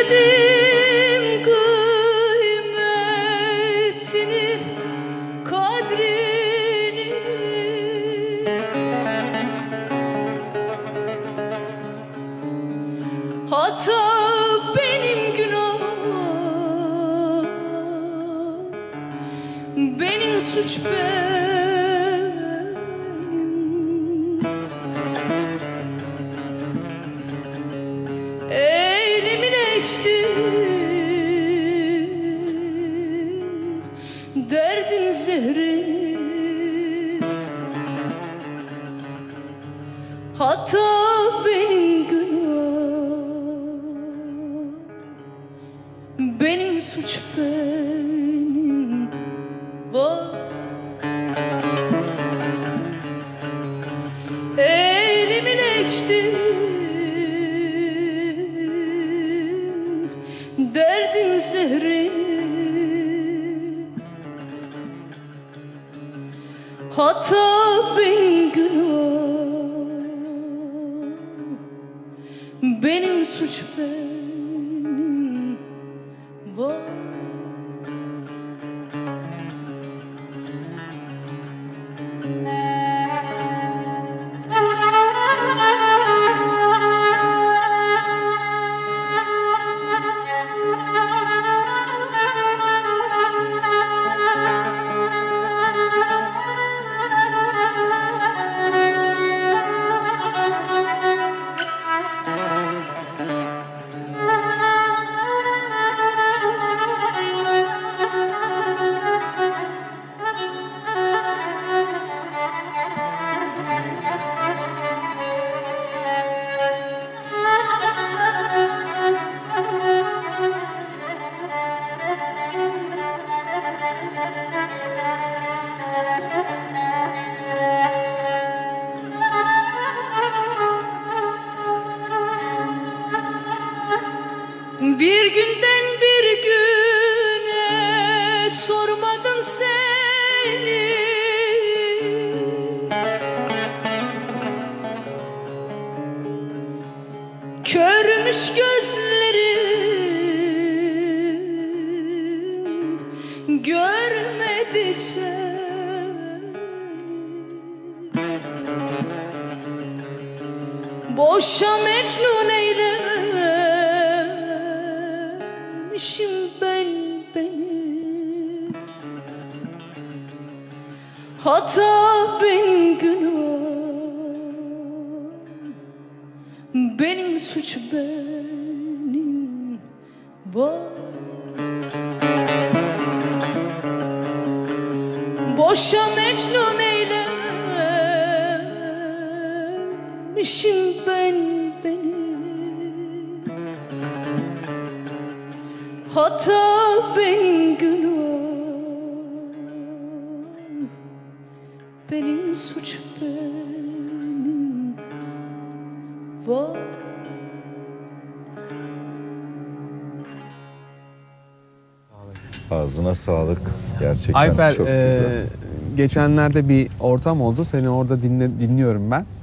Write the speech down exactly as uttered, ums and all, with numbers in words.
Bilirdim kıymetini, kadrini. Hata benim, günah benim, suç benim. Elimine içtim derdin zehrini. Hata benim, günah benim, suç benim. Vay. Elimine içtim derdin zehrini. Hata benim, günah benim, suç benim. Vay. Bir günden bir güne sormadım seni. Körmüş gözlerim görmedi seni. Boşa mecnun eylemişim ben beni. Hata benim, günah benim, suç benim. Vay. Boşa mecnun eylemişim ben beni. Hata benim, günah benim, suç benim. Vay. Ağzına sağlık. Gerçekten Ayfer, çok e, güzel. geçenlerde bir ortam oldu. Seni orada dinle, dinliyorum ben.